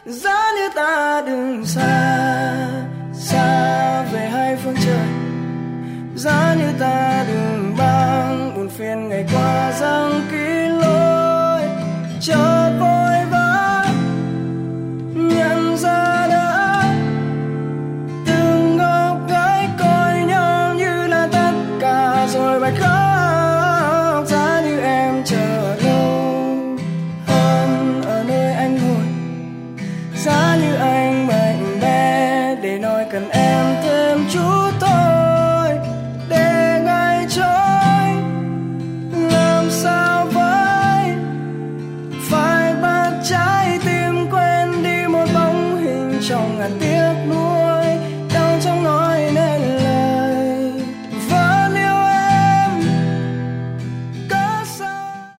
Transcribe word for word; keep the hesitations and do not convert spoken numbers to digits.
giá như ta đừng xa xa về hai phương trời, giá như ta đừng mang buồn phiền ngày qua.